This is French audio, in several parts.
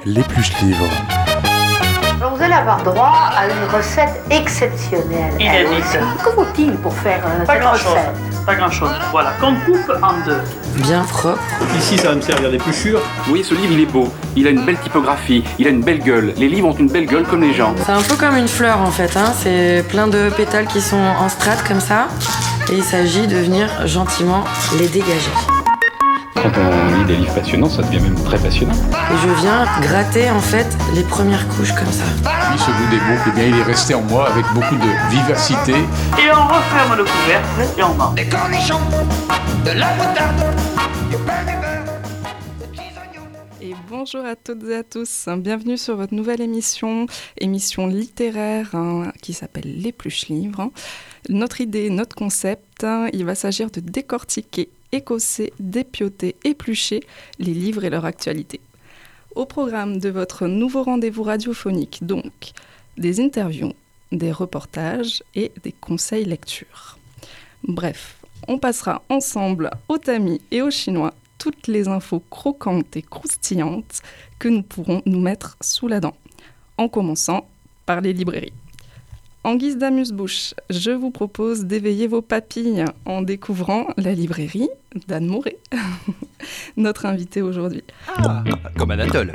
l'épluche livre. Alors vous allez avoir droit à une recette exceptionnelle. Inédite. Que faut-il pour faire Pas cette grand-chose. recette? Pas grand-chose. Voilà, qu'on coupe en deux. Bien propre. Ici, ça va me servir d'épluchure. Vous voyez, ce livre, il est beau. Il a une belle typographie. Il a une belle gueule. Les livres ont une belle gueule comme les gens. C'est un peu comme une fleur en fait, hein. C'est plein de pétales qui sont en strates comme ça. Et il s'agit de venir gentiment les dégager. Quand on lit des livres passionnants, ça devient même très passionnant. Et je viens gratter en fait les premières couches comme ça. Puis ce goût des boucles, eh bien, il est resté en moi avec beaucoup de vivacité. Et on referme le couvercle et on mange. Des cornichons, de la moutarde, du pain de beurre, des petits oignons. Et bonjour à toutes et à tous, bienvenue sur votre nouvelle émission littéraire qui s'appelle l'épluche livre. Notre idée, notre concept, il va s'agir de décortiquer, écosser, dépioter, éplucher les livres et leur actualité. Au programme de votre nouveau rendez-vous radiophonique, donc, des interviews, des reportages et des conseils lecture. Bref, on passera ensemble au tamis et au chinois toutes les infos croquantes et croustillantes que nous pourrons nous mettre sous la dent, en commençant par les librairies. En guise d'amuse-bouche, je vous propose d'éveiller vos papilles en découvrant la librairie d'Anne Mouret, notre invitée aujourd'hui. Ah, comme Anatole.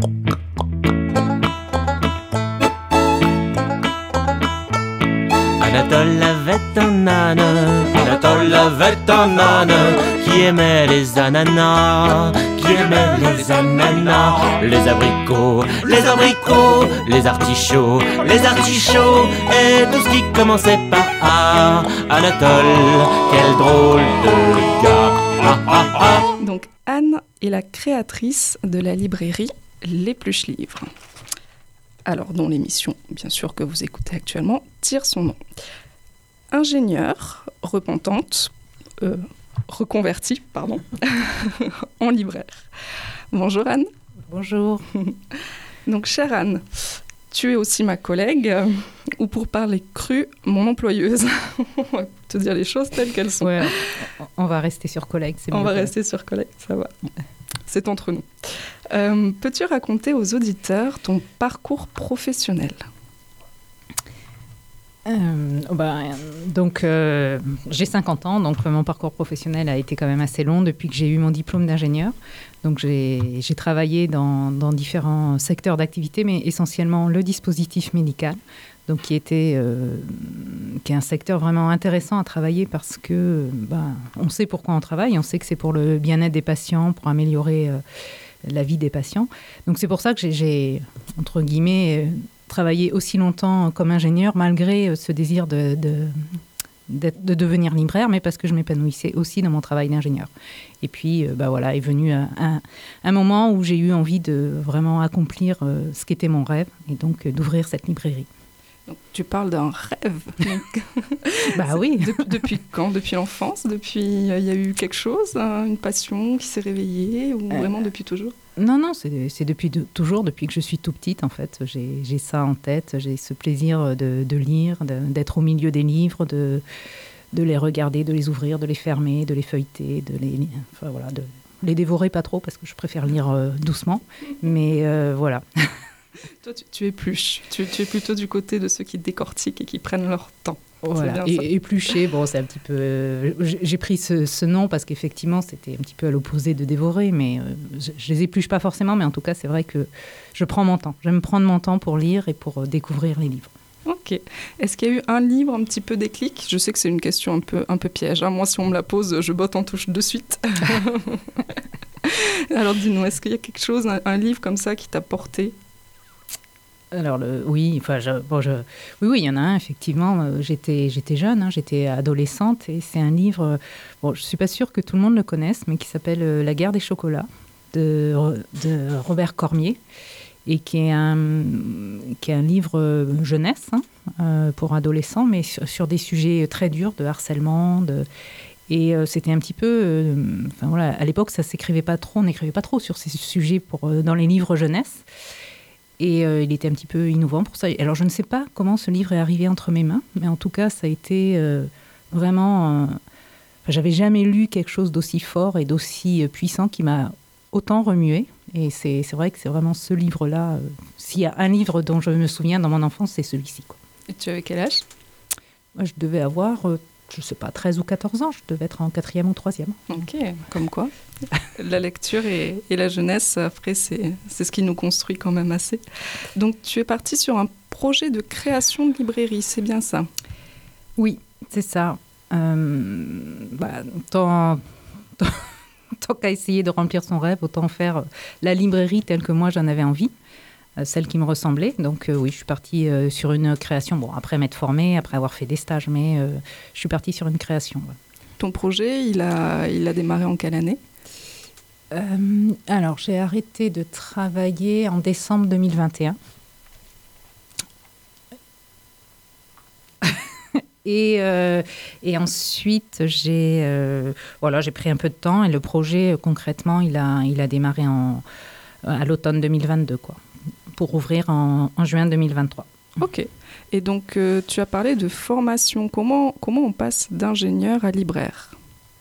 Anatole avait un âne, Anatole avait un âne qui aimait les ananas, qui aimait les ananas, les abricots, les abricots, les artichauts, les artichauts, et tout ce qui commençait par A. Anatole, quel drôle de gars. Ah, ah, ah. Donc Anne est la créatrice de la librairie L'Épluche Livre. Alors, dont l'émission, bien sûr, que vous écoutez actuellement, tire son nom. Ingénieure, reconvertie, en libraire. Bonjour Anne. Bonjour. Donc, chère Anne, tu es aussi ma collègue, ou pour parler cru, mon employeuse. On va te dire les choses telles qu'elles sont. Ouais, on va rester sur collègue, c'est On mieux. va rester sur collègue, ça va. C'est entre nous. Peux-tu raconter aux auditeurs ton parcours professionnel ? J'ai 50 ans, donc mon parcours professionnel a été quand même assez long depuis que j'ai eu mon diplôme d'ingénieur. Donc j'ai travaillé dans différents secteurs d'activité, mais essentiellement le dispositif médical, donc qui est un secteur vraiment intéressant à travailler parce que on sait pourquoi on travaille, on sait que c'est pour le bien-être des patients, pour améliorer la vie des patients. Donc c'est pour ça que j'ai entre guillemets travaillé aussi longtemps comme ingénieur malgré ce désir de devenir libraire, mais parce que je m'épanouissais aussi dans mon travail d'ingénieur. Et puis, est venu un moment où j'ai eu envie de vraiment accomplir ce qu'était mon rêve, et donc d'ouvrir cette librairie. Donc, tu parles d'un rêve. Oui. Depuis quand ? Depuis l'enfance ? Depuis, il y a eu quelque chose, une passion qui s'est réveillée, ou vraiment depuis toujours ? Non, c'est depuis toujours, depuis que je suis tout petite, en fait. J'ai ça en tête, j'ai ce plaisir de lire, d'être au milieu des livres, de les regarder, de les ouvrir, de les fermer, de les feuilleter, de les dévorer pas trop, parce que je préfère lire doucement, mais voilà. Toi, tu épluches. Tu es plutôt du côté de ceux qui décortiquent et qui prennent leur temps. Voilà. Et éplucher, c'est un petit peu... j'ai pris ce nom parce qu'effectivement, c'était un petit peu à l'opposé de dévorer, mais je les épluche pas forcément, mais en tout cas, c'est vrai que je prends mon temps. J'aime prendre mon temps pour lire et pour découvrir les livres. Ok. Est-ce qu'il y a eu un livre un petit peu déclic ? Je sais que c'est une question un peu piège. Moi, si on me la pose, je botte en touche de suite. Alors, dis-nous, est-ce qu'il y a quelque chose, un livre comme ça qui t'a porté ? Alors oui, il y en a un, effectivement. J'étais jeune, j'étais adolescente, et c'est un livre, je suis pas sûre que tout le monde le connaisse, mais qui s'appelle La guerre des chocolats, de Robert Cormier, et qui est un livre jeunesse, pour adolescents, mais sur des sujets très durs, de harcèlement, et c'était un petit peu... à l'époque, ça s'écrivait pas trop, on n'écrivait pas trop sur ces sujets dans les livres jeunesse. Et il était un petit peu innovant pour ça. Alors, je ne sais pas comment ce livre est arrivé entre mes mains, mais en tout cas, ça a été vraiment... j'avais jamais lu quelque chose d'aussi fort et d'aussi puissant qui m'a autant remué. Et c'est vrai que c'est vraiment ce livre-là. S'il y a un livre dont je me souviens dans mon enfance, c'est celui-ci, quoi. Et tu avais quel âge ? Moi, je devais avoir, je ne sais pas, 13 ou 14 ans. Je devais être en 4e ou 3e. Ok, comme quoi. La lecture et la jeunesse, après, c'est ce qui nous construit quand même assez. Donc, tu es partie sur un projet de création de librairie, c'est bien ça ? Oui, c'est ça. Tant qu'à essayer de remplir son rêve, autant faire la librairie telle que moi j'en avais envie, celle qui me ressemblait. Donc oui, je suis partie sur une création. Bon, après m'être formée, après avoir fait des stages, mais je suis partie sur une création. Ouais. Ton projet, il a démarré en quelle année ? Alors, j'ai arrêté de travailler en décembre 2021. Et ensuite, j'ai pris un peu de temps et le projet, concrètement, il a démarré à l'automne 2022, quoi, pour ouvrir en juin 2023. Ok. Et donc, tu as parlé de formation. Comment on passe d'ingénieur à libraire ?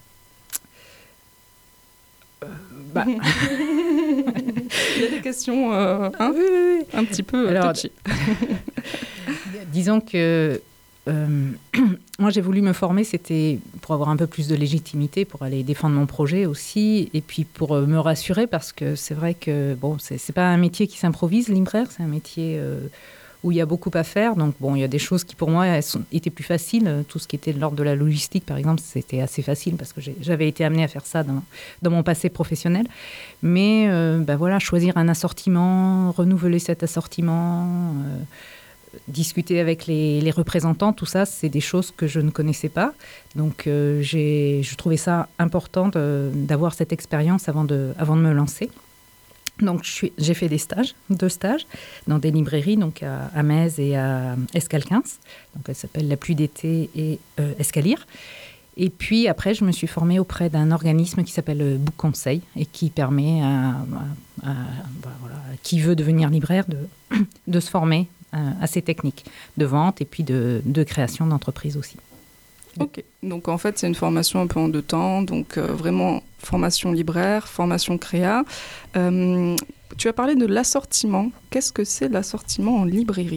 Il y a des questions un petit peu touchy. Disons que moi, j'ai voulu me former, c'était pour avoir un peu plus de légitimité, pour aller défendre mon projet aussi, et puis pour me rassurer, parce que c'est vrai que bon, c'est pas un métier qui s'improvise, libraire, c'est un métier où il y a beaucoup à faire. Donc bon, il y a des choses qui pour moi étaient plus faciles. Tout ce qui était de l'ordre de la logistique, par exemple, c'était assez facile parce que j'avais été amenée à faire ça dans mon passé professionnel. Mais voilà, choisir un assortiment, renouveler cet assortiment, discuter avec les représentants, tout ça, c'est des choses que je ne connaissais pas. Donc je trouvais ça important d'avoir cette expérience avant de me lancer. Donc, j'ai fait 2 stages dans des librairies, donc à Metz et à Escalquins. Donc, elle s'appelle La Pluie d'été et Escalire. Et puis, après, je me suis formée auprès d'un organisme qui s'appelle Book Conseil et qui permet à qui veut devenir libraire de se former à ces techniques de vente et puis de création d'entreprise aussi. Ok, donc en fait c'est une formation un peu en 2 temps, donc vraiment formation libraire, formation créa. Tu as parlé de l'assortiment. Qu'est-ce que c'est l'assortiment en librairie ?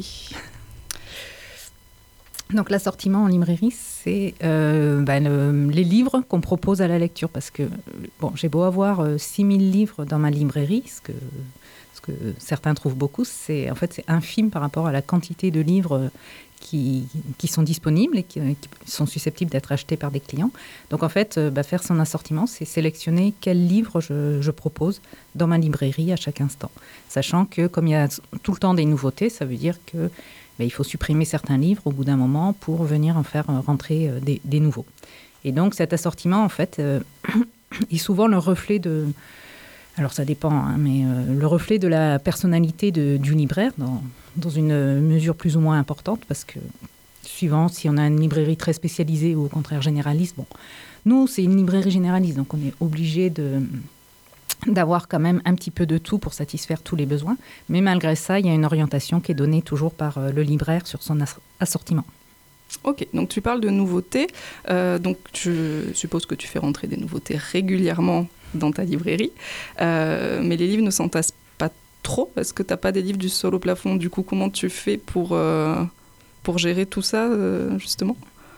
Donc l'assortiment en librairie, c'est les livres qu'on propose à la lecture, parce que bon, j'ai beau avoir 6000 livres dans ma librairie, ce que certains trouvent beaucoup, c'est infime par rapport à la quantité de livres qui sont disponibles et qui sont susceptibles d'être achetés par des clients. Donc en fait, faire son assortiment, c'est sélectionner quels livres je propose dans ma librairie à chaque instant. Sachant que comme il y a tout le temps des nouveautés, ça veut dire que il faut supprimer certains livres au bout d'un moment pour venir en faire rentrer des nouveaux. Et donc cet assortiment, en fait, est souvent le reflet de... Alors ça dépend, hein, mais le reflet de la personnalité du libraire dans une mesure plus ou moins importante, parce que suivant si on a une librairie très spécialisée ou au contraire généraliste, bon, nous c'est une librairie généraliste, donc on est obligé d'avoir quand même un petit peu de tout pour satisfaire tous les besoins, mais malgré ça, il y a une orientation qui est donnée toujours par le libraire sur son assortiment. Ok, donc tu parles de nouveautés, donc je suppose que tu fais rentrer des nouveautés régulièrement dans ta librairie, mais les livres ne s'entassent pas trop. Est-ce que tu n'as pas des livres du sol au plafond ? Du coup, comment tu fais pour gérer tout ça, justement ?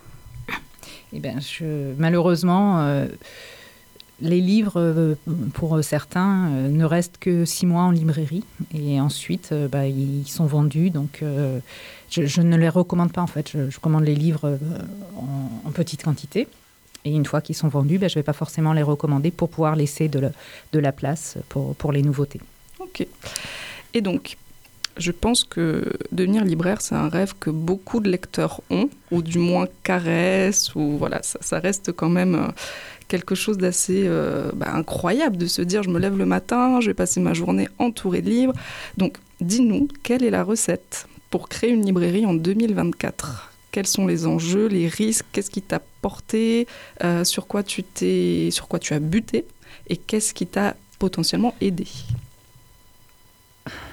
Eh bien, malheureusement, les livres, pour certains, ne restent que 6 mois en librairie. Et ensuite, ils sont vendus. Donc, je ne les recommande pas, en fait. Je commande les livres en petite quantité. Et une fois qu'ils sont vendus, je ne vais pas forcément les recommander pour pouvoir laisser de la place pour les nouveautés. Ok. Et donc, je pense que devenir libraire, c'est un rêve que beaucoup de lecteurs ont, ou du moins caressent, ou voilà, ça reste quand même quelque chose d'assez incroyable de se dire je me lève le matin, je vais passer ma journée entourée de livres. Donc, dis-nous, quelle est la recette pour créer une librairie en 2024 ? Quels sont les enjeux, les risques ? Qu'est-ce qui t'a porté ? Sur quoi tu as buté ? Et qu'est-ce qui t'a potentiellement aidé ?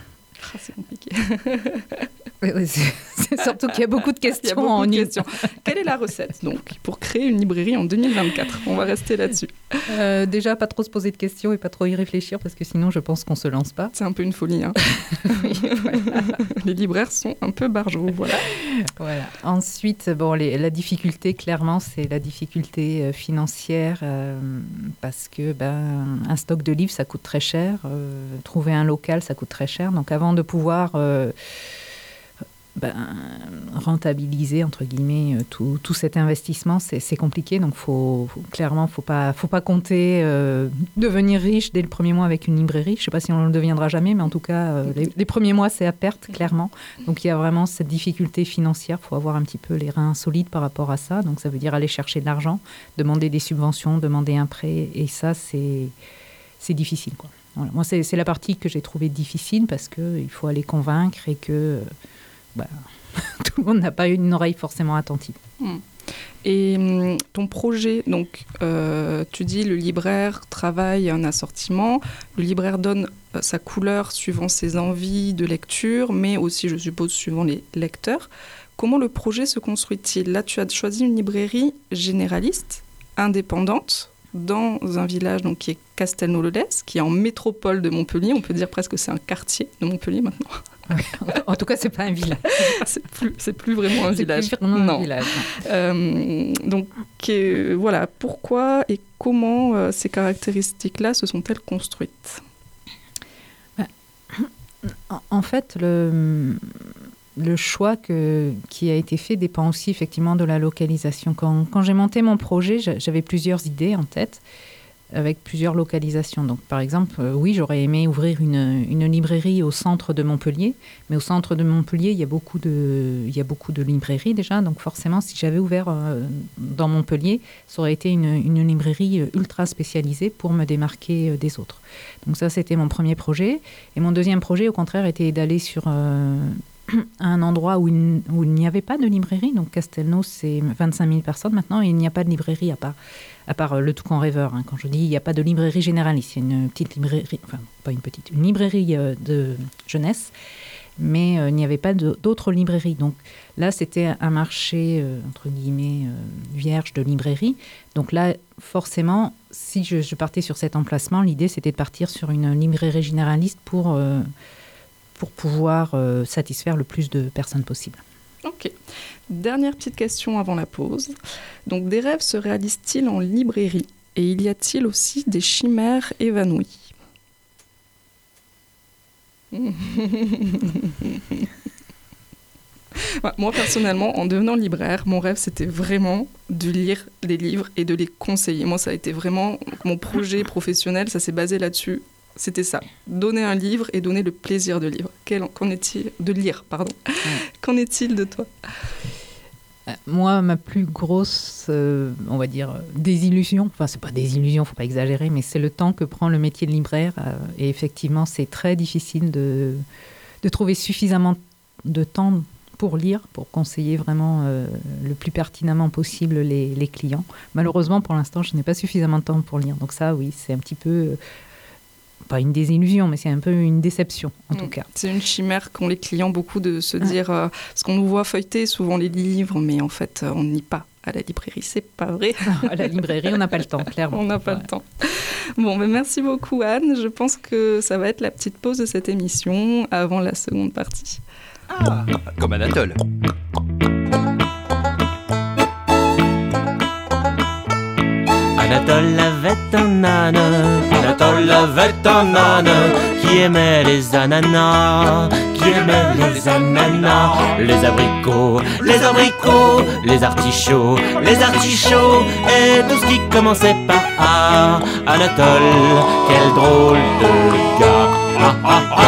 C'est compliqué. C'est surtout qu'il y a beaucoup de questions en une. Quelle est la recette donc pour créer une librairie en 2024 ? On va rester là-dessus. Déjà, pas trop se poser de questions et pas trop y réfléchir parce que sinon, je pense qu'on se lance pas. C'est un peu une folie. Hein. Oui, voilà. Les libraires sont un peu barjots, voilà. Voilà. Ensuite, bon, la difficulté, clairement, c'est la difficulté financière parce que un stock de livres, ça coûte très cher. Trouver un local, ça coûte très cher. Donc, avant de pouvoir rentabiliser entre guillemets tout cet investissement, c'est compliqué. Donc clairement faut pas compter devenir riche dès le premier mois avec une librairie. Je sais pas si on le deviendra jamais, mais en tout cas les premiers mois c'est à perte clairement. Donc il y a vraiment cette difficulté financière. Faut avoir un petit peu les reins solides par rapport à ça. Donc ça veut dire aller chercher de l'argent, demander des subventions, demander un prêt, et ça c'est difficile quoi. Voilà. Moi c'est la partie que j'ai trouvée difficile parce que il faut aller convaincre et que tout le monde n'a pas une oreille forcément attentive. Et ton projet, donc, tu dis le libraire travaille un assortiment, le libraire donne sa couleur suivant ses envies de lecture, mais aussi, je suppose, suivant les lecteurs. Comment le projet se construit-il ? Là, tu as choisi une librairie généraliste, indépendante, dans un village donc, qui est Castelnau-le-Lez, qui est en métropole de Montpellier. On peut dire presque que c'est un quartier de Montpellier maintenant. En tout cas, c'est pas un village. c'est plus vraiment un village. C'est plus vraiment un village. Donc, voilà, pourquoi et comment ces caractéristiques-là se sont-elles construites ? En fait, le choix qui a été fait dépend aussi effectivement de la localisation. Quand j'ai monté mon projet, j'avais plusieurs idées en tête, avec plusieurs localisations. Donc, par exemple, oui, j'aurais aimé ouvrir une librairie au centre de Montpellier, mais au centre de Montpellier, il y a beaucoup de librairies déjà. Donc, forcément, si j'avais ouvert dans Montpellier, ça aurait été une librairie ultra spécialisée pour me démarquer des autres. Donc, ça, c'était mon premier projet. Et mon deuxième projet, au contraire, était d'aller sur un endroit où il n'y avait pas de librairie. Donc, Castelnau, c'est 25 000 personnes maintenant, et il n'y a pas de librairie à part le Toucan Rêveur. Quand je dis il n'y a pas de librairie généraliste, il y a une petite librairie, enfin pas une petite, une librairie de jeunesse, mais il n'y avait pas d'autres librairies. Donc là, c'était un marché, entre guillemets, vierge de librairie. Donc là, forcément, si je partais sur cet emplacement, l'idée c'était de partir sur une librairie généraliste pour pouvoir satisfaire le plus de personnes possible. Ok. Dernière petite question avant la pause. Donc, des rêves se réalisent-ils en librairie ? Et y a-t-il aussi des chimères évanouies ? Moi, personnellement, en devenant libraire, mon rêve, c'était vraiment de lire des livres et de les conseiller. Moi, ça a été vraiment mon projet professionnel, ça s'est basé là-dessus. C'était ça, donner un livre et donner le plaisir de lire. Qu'en est-il de lire, pardon. Qu'en est-il de toi ? Moi, ma plus grosse, on va dire, désillusion, enfin, c'est pas désillusion, faut pas exagérer, mais c'est le temps que prend le métier de libraire. Et effectivement, c'est très difficile de trouver suffisamment de temps pour lire, pour conseiller vraiment le plus pertinemment possible les clients. Malheureusement, pour l'instant, je n'ai pas suffisamment de temps pour lire. Donc ça, oui, c'est un petit peu... pas une désillusion, mais c'est un peu une déception, en tout cas. C'est une chimère qu'ont les clients beaucoup de se dire... parce qu'on nous voit feuilleter souvent les livres, mais en fait, on n'y pas à la librairie, c'est pas vrai. À la librairie, on n'a pas le temps, clairement. On n'a pas le temps. Bon, merci beaucoup, Anne. Je pense que ça va être la petite pause de cette émission avant la seconde partie. Ah, comme Anatole. Anatole avait un âne, Anatole avait un âne qui aimait les ananas, qui aimait les ananas, les abricots, les abricots, les artichauts, et tout ce qui commençait par A. Anatole, quel drôle de gars. Ah, ah, ah.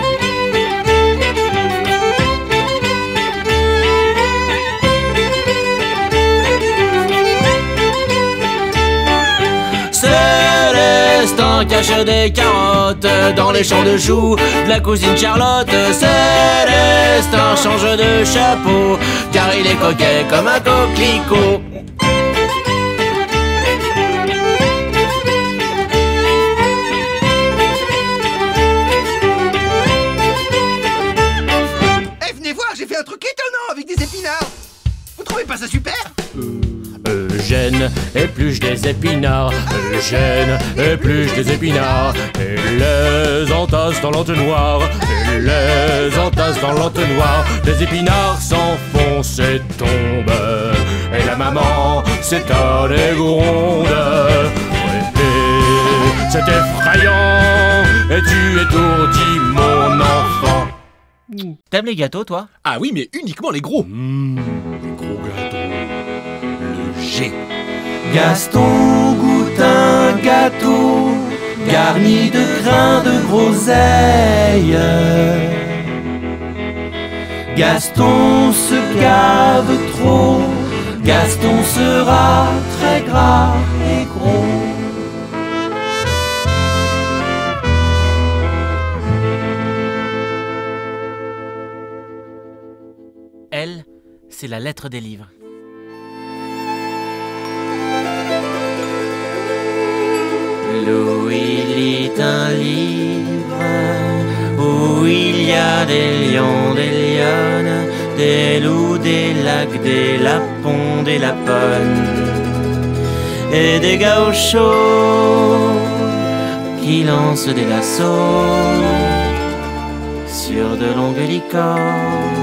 Célestin cache des carottes dans les champs de choux de la cousine Charlotte. Célestin change de chapeau car il est coquet comme un coquelicot. épluche des épinards. Elle gêne, épluche des épinards. Et les entasse dans l'entonnoir. Et les entasse dans l'entonnoir. Les épinards s'enfoncent et tombent. Et la maman s'étonne et gronde. C'est effrayant, et tu étourdis mon enfant. T'aimes les gâteaux, toi? Ah oui, mais uniquement les gros. Les gros gâteaux. Le G. Gaston goûte un gâteau garni de grains de groseille. Gaston se gave trop, Gaston sera très gras et gros. L, c'est la lettre des livres. Louis lit un livre où il y a des lions, des lionnes, des loups, des lacs, des lapons, des lapones et des gauchos qui lancent des lassos sur de longues licornes.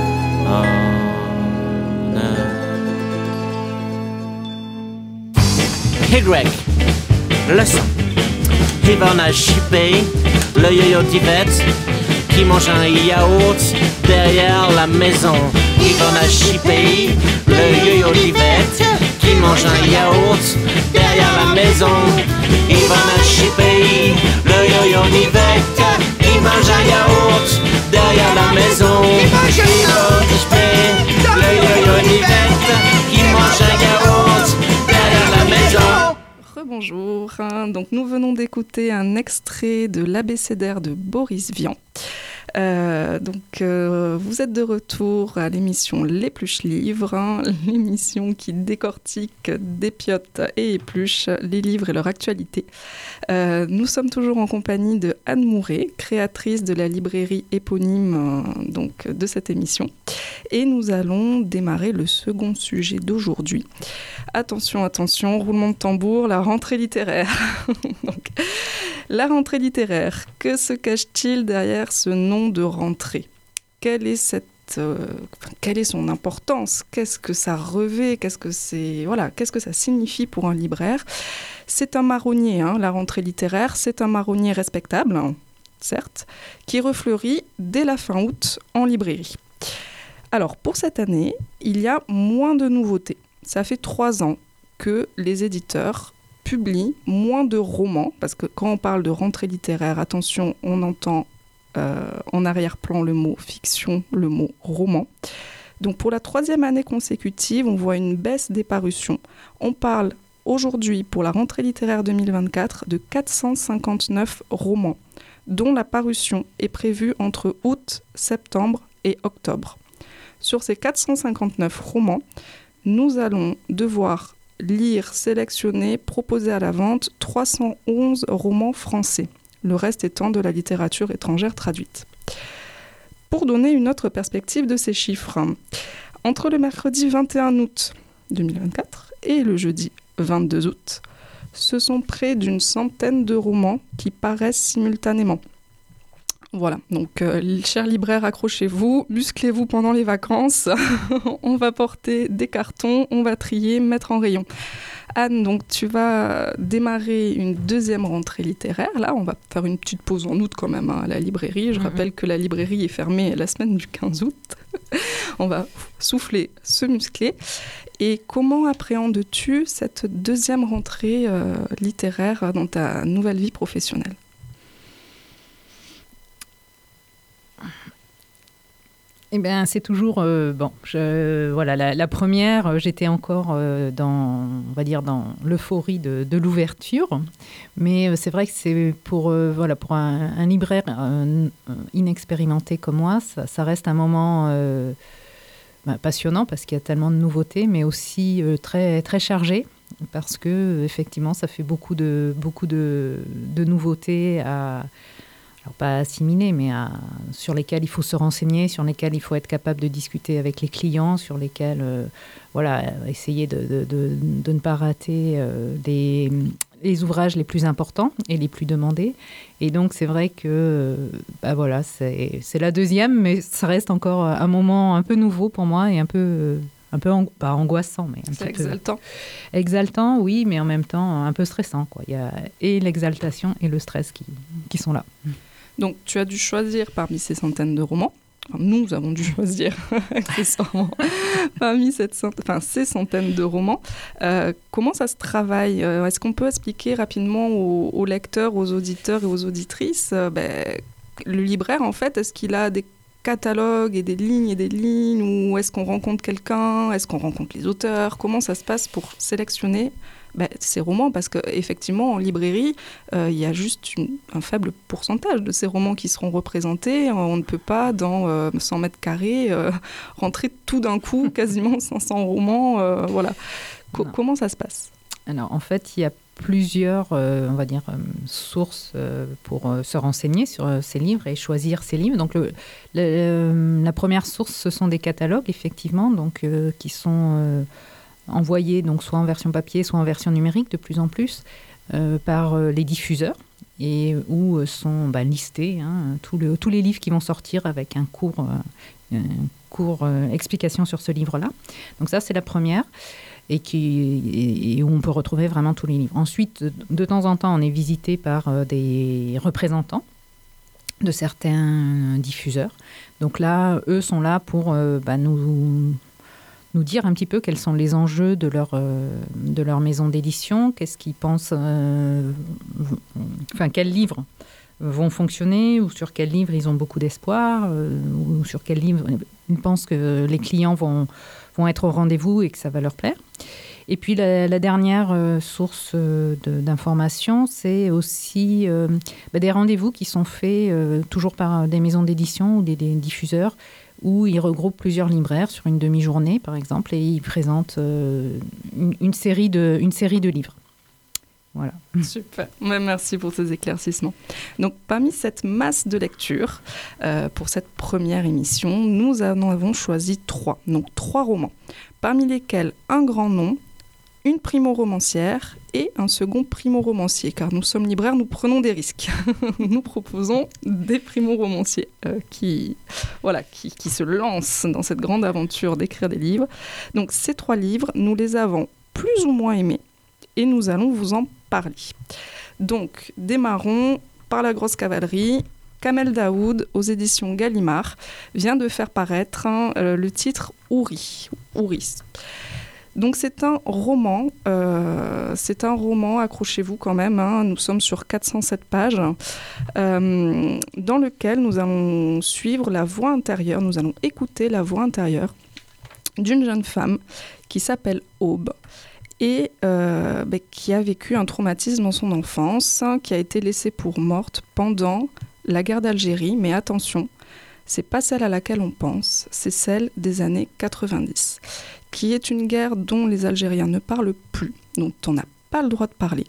Y, leçon. Yvonne a chipé le yo-yo d'Yvette qui mange un yaourt derrière la maison. Yvonne a chipé le yo-yo d'Yvette qui mange un yaourt derrière la maison. Yvonne a chipé le yo-yo d'Yvette qui mange un yaourt derrière la maison. Yvonne a chipé le yo-yo d'Yvette qui mange un yaourt derrière la maison. Bonjour, donc nous venons d'écouter un extrait de l'abécédaire de Boris Vian. Vous êtes de retour à l'émission L'Épluche Livre, l'émission qui décortique, dépiote et épluche les livres et leur actualité. Nous sommes toujours en compagnie de Anne Mouret, créatrice de la librairie éponyme de cette émission. Et nous allons démarrer le second sujet d'aujourd'hui. Attention, attention, roulement de tambour, la rentrée littéraire. La rentrée littéraire, que se cache-t-il derrière ce nom de rentrée ? Quelle est son importance ? Qu'est-ce que ça revêt ? Qu'est-ce que ça signifie pour un libraire ? C'est un marronnier, la rentrée littéraire, c'est un marronnier respectable, certes, qui refleurit dès la fin août en librairie. Alors, pour cette année, il y a moins de nouveautés. Ça fait 3 ans que les éditeurs publient moins de romans, parce que quand on parle de rentrée littéraire, attention, on entend en arrière-plan le mot fiction, le mot roman. Donc pour la 3e année consécutive, on voit une baisse des parutions. On parle aujourd'hui, pour la rentrée littéraire 2024, de 459 romans, dont la parution est prévue entre août, septembre et octobre. Sur ces 459 romans, nous allons devoir lire, sélectionner, proposer à la vente 311 romans français, le reste étant de la littérature étrangère traduite. Pour donner une autre perspective de ces chiffres, entre le mercredi 21 août 2024 et le jeudi 22 août, ce sont près d'une centaine de romans qui paraissent simultanément. Voilà, donc chers libraires, accrochez-vous, musclez-vous pendant les vacances. On va porter des cartons, on va trier, mettre en rayon. Anne, donc tu vas démarrer une 2e rentrée littéraire. Là, on va faire une petite pause en août quand même à la librairie. Je rappelle que la librairie est fermée la semaine du 15 août. On va souffler, se muscler. Et comment appréhendes-tu cette 2e rentrée littéraire dans ta nouvelle vie professionnelle ? Eh bien, c'est toujours la première, j'étais encore dans l'euphorie de l'ouverture, mais c'est vrai que c'est pour un libraire inexpérimenté comme moi, ça reste un moment passionnant parce qu'il y a tellement de nouveautés, mais aussi très très chargé parce que effectivement, ça fait beaucoup de nouveautés alors pas assimiler, mais sur lesquels il faut se renseigner, sur lesquels il faut être capable de discuter avec les clients, sur lesquels essayer de ne pas rater les ouvrages les plus importants et les plus demandés. Et donc c'est vrai que c'est la deuxième, mais ça reste encore un moment un peu nouveau pour moi et un peu pas angoissant, mais c'est exaltant. Exaltant, oui, mais en même temps un peu stressant, quoi. Il y a et l'exaltation et le stress qui sont là. Donc, tu as dû choisir parmi ces centaines de romans. Enfin, nous avons dû choisir accessoirement parmi ces centaines de romans. Comment ça se travaille ? Est-ce qu'on peut expliquer rapidement aux lecteurs, aux auditeurs et aux auditrices le libraire, en fait, est-ce qu'il a des catalogues et des lignes, ou est-ce qu'on rencontre quelqu'un ? Est-ce qu'on rencontre les auteurs ? Comment ça se passe pour sélectionner ces romans ? Parce qu'effectivement, en librairie, il y a juste un faible pourcentage de ces romans qui seront représentés. On ne peut pas, dans 100 mètres carrés, rentrer tout d'un coup quasiment 500 romans. Voilà. Comment ça se passe ? Alors, en fait, il y a plusieurs, sources pour se renseigner sur ces livres et choisir ces livres. Donc, la première source, ce sont des catalogues, effectivement, donc, qui sont envoyés donc, soit en version papier, soit en version numérique, de plus en plus, par les diffuseurs, et où sont listés tous les livres qui vont sortir avec un court explication sur ce livre-là. Donc ça, c'est la première. Et où on peut retrouver vraiment tous les livres. Ensuite, de temps en temps, on est visité par des représentants de certains diffuseurs. Donc là, eux sont là pour nous dire un petit peu quels sont les enjeux de leur maison d'édition, qu'est-ce qu'ils pensent, quels livres vont fonctionner, ou sur quels livres ils ont beaucoup d'espoir, ou sur quels livres ils pensent que les clients vont être au rendez-vous et que ça va leur plaire. Et puis la dernière source d'information, c'est aussi des rendez-vous qui sont faits toujours par des maisons d'édition ou des diffuseurs, où ils regroupent plusieurs libraires sur une demi-journée, par exemple, et ils présentent une série de livres. Voilà. Super, merci pour ces éclaircissements. Donc, parmi cette masse de lecture, pour cette première émission, nous en avons choisi 3. Donc, 3 romans, parmi lesquels un grand nom, une primo-romancière et un second primo-romancier, car nous sommes libraires, nous prenons des risques. Nous proposons des primo-romanciers qui se lancent dans cette grande aventure d'écrire des livres. Donc, ces 3 livres, nous les avons plus ou moins aimés, et nous allons vous en parler. Donc, démarrons par la grosse cavalerie. Kamel Daoud, aux éditions Gallimard, vient de faire paraître le titre Ouris. Donc, c'est un roman, accrochez-vous quand même, nous sommes sur 407 pages, dans lequel nous allons suivre la voix intérieure, nous allons écouter la voix intérieure d'une jeune femme qui s'appelle Aube, et qui a vécu un traumatisme dans son enfance, qui a été laissée pour morte pendant la guerre d'Algérie. Mais attention, c'est pas celle à laquelle on pense, c'est celle des années 90, qui est une guerre dont les Algériens ne parlent plus, dont on n'a pas le droit de parler,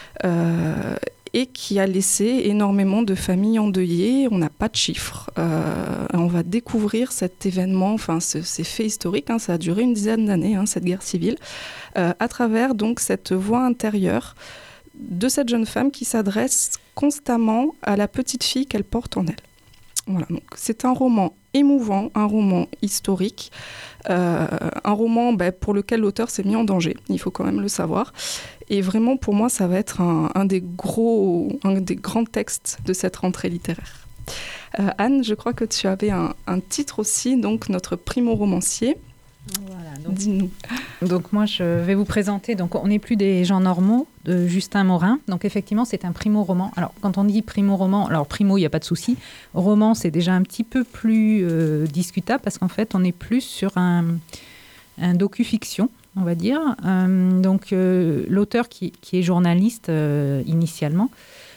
et qui a laissé énormément de familles endeuillées. On n'a pas de chiffres. On va découvrir cet événement, ces faits historiques, ça a duré une dizaine d'années, cette guerre civile, à travers donc cette voix intérieure de cette jeune femme qui s'adresse constamment à la petite fille qu'elle porte en elle. Voilà, donc c'est un roman émouvant, un roman historique, un roman pour lequel l'auteur s'est mis en danger, il faut quand même le savoir. Et vraiment, pour moi, ça va être un des grands textes de cette rentrée littéraire. Anne, je crois que tu avais un titre aussi, donc notre primo-romancier. Voilà, dis-nous. Donc moi, je vais vous présenter, donc On n'est plus des gens normaux, de Justin Morin. Donc effectivement, c'est un primo-roman. Alors, quand on dit primo-roman, alors primo, il n'y a pas de souci. Roman, c'est déjà un petit peu plus discutable, parce qu'en fait, on est plus sur un docu-fiction, on va dire. Donc l'auteur, qui est journaliste initialement,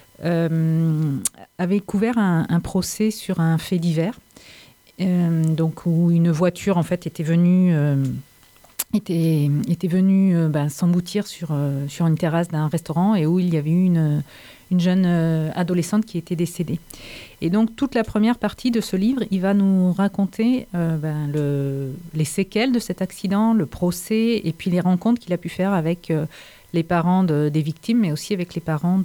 avait couvert un procès sur un fait divers, donc où une voiture en fait était venue s'emboutir sur une terrasse d'un restaurant, et où il y avait eu jeune adolescente qui était décédée. Et donc, toute la première partie de ce livre, il va nous raconter les séquelles de cet accident, le procès, et puis les rencontres qu'il a pu faire avec les parents des victimes, mais aussi avec les parents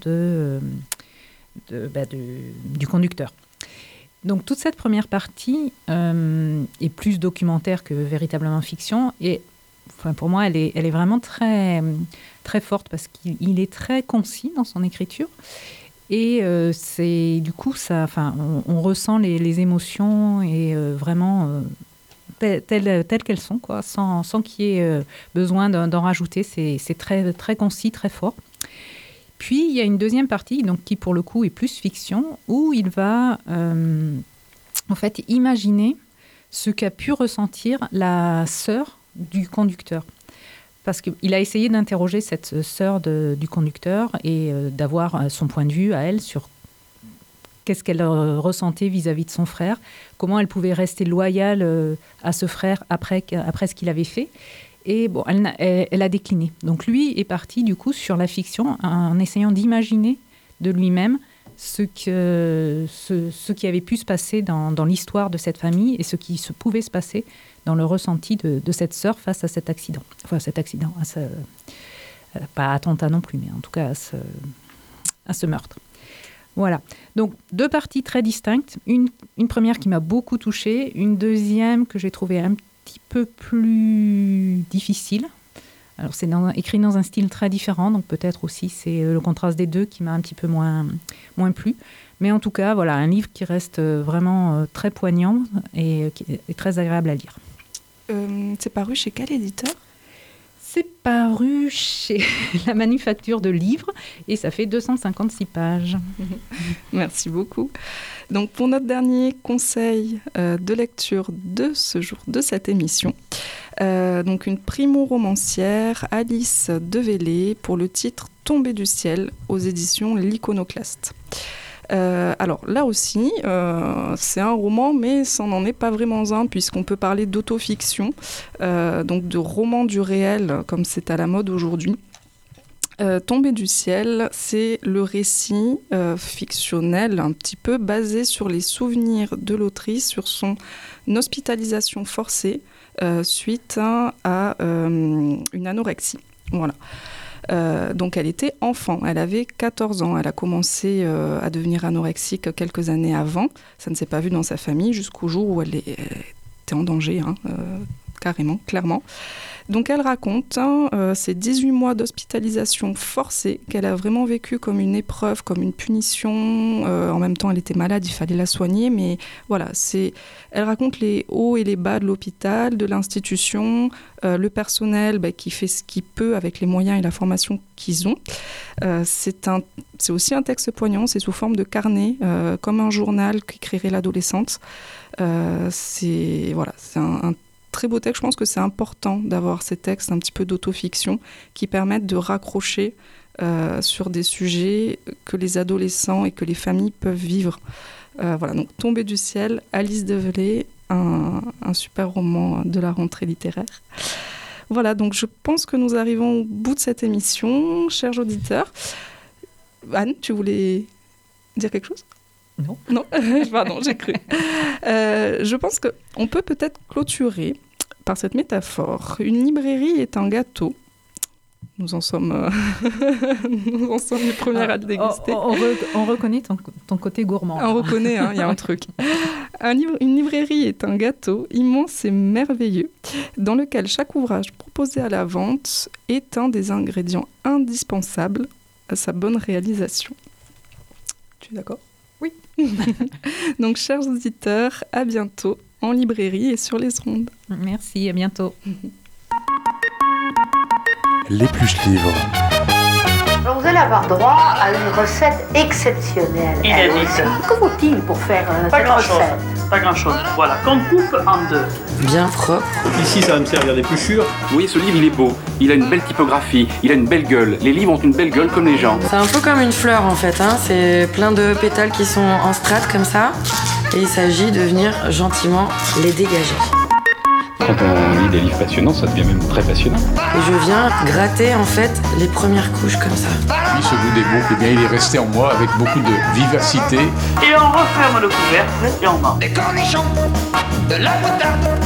du conducteur. Donc, toute cette première partie est plus documentaire que véritablement fiction, et pour moi, elle est vraiment très, très forte parce qu'il est très concis dans son écriture. Et c'est du coup, on ressent les émotions et vraiment telles qu'elles sont, quoi, sans qu'il y ait besoin d'en rajouter. C'est très, très concis, très fort. Puis, il y a une deuxième partie donc, qui, pour le coup, est plus fiction, où il va en fait imaginer ce qu'a pu ressentir la sœur du conducteur. Parce qu'il a essayé d'interroger cette sœur du conducteur et d'avoir son point de vue à elle sur qu'est-ce qu'elle ressentait vis-à-vis de son frère, comment elle pouvait rester loyale à ce frère après ce qu'il avait fait. Et bon, elle a décliné. Donc lui est parti du coup sur la fiction en essayant d'imaginer de lui-même ce qui avait pu se passer dans l'histoire de cette famille et ce qui se pouvait se passer dans le ressenti de cette sœur face à cet accident. Enfin, pas attentat non plus, mais en tout cas à ce meurtre. Voilà. Donc, deux parties très distinctes. Une première qui m'a beaucoup touchée, une deuxième que j'ai trouvée un petit peu plus difficile. Alors, c'est écrit dans un style très différent, donc peut-être aussi c'est le contraste des deux qui m'a un petit peu moins plu. Mais en tout cas, voilà, un livre qui reste vraiment très poignant et qui est très agréable à lire. C'est paru chez quel éditeur ? C'est paru chez La Manufacture de Livres et ça fait 256 pages. Merci beaucoup. Donc pour notre dernier conseil de lecture de ce jour, de cette émission, donc une primo-romancière, Alice Develay, pour le titre « Tombée du ciel » aux éditions L'Iconoclaste. Alors là aussi, c'est un roman, mais ça n'en est pas vraiment un, puisqu'on peut parler d'autofiction, donc de roman du réel, comme c'est à la mode aujourd'hui. Tombée du ciel, c'est le récit fictionnel, un petit peu basé sur les souvenirs de l'autrice, sur son hospitalisation forcée suite à une anorexie. Voilà. Donc elle était enfant, elle avait 14 ans, elle a commencé à devenir anorexique quelques années avant, ça ne s'est pas vu dans sa famille jusqu'au jour où elle était en danger, carrément, clairement. Donc elle raconte ces 18 mois d'hospitalisation forcée qu'elle a vraiment vécu comme une épreuve, comme une punition. En même temps, elle était malade, il fallait la soigner, mais voilà, elle raconte les hauts et les bas de l'hôpital, de l'institution, le personnel qui fait ce qu'il peut avec les moyens et la formation qu'ils ont. C'est aussi un texte poignant, c'est sous forme de carnet, comme un journal qu'écrirait l'adolescente. C'est un très beau texte. Je pense que c'est important d'avoir ces textes un petit peu d'autofiction qui permettent de raccrocher sur des sujets que les adolescents et que les familles peuvent vivre. Voilà, donc Tombée du ciel, Alice Develay, un super roman de la rentrée littéraire. Voilà, donc je pense que nous arrivons au bout de cette émission, chers auditeurs. Anne, tu voulais dire quelque chose ? Non, pardon, j'ai cru. Je pense qu'on peut peut-être clôturer par cette métaphore. Une librairie est un gâteau. Nous en sommes les premières à le déguster. On reconnaît ton côté gourmand. On reconnaît, il y a un truc. Une librairie est un gâteau immense et merveilleux dans lequel chaque ouvrage proposé à la vente est un des ingrédients indispensables à sa bonne réalisation. Tu es d'accord ? Oui. Donc, chers auditeurs, à bientôt en librairie et sur les ondes. Merci, à bientôt. L'Épluche Livre. Alors, vous allez avoir droit à une recette exceptionnelle. Inédite. Que faut-il pour faire Pas cette grand-chose. recette ? Pas grand-chose. Voilà, qu'on coupe en deux. Bien propre. Ici, ça va me servir d'épluchure. Vous voyez, ce livre, il est beau. Il a une belle typographie. Il a une belle gueule. Les livres ont une belle gueule comme les gens. C'est un peu comme une fleur en fait, c'est plein de pétales qui sont en strates comme ça, et il s'agit de venir gentiment les dégager. Quand on lit des livres passionnants, ça devient même très passionnant. Et je viens gratter en fait les premières couches comme ça. Oui, ce goût des boucles, eh bien, il est resté en moi avec beaucoup de vivacité. Et on referme le couvercle et on mange. Des cornichons, de la moutarde.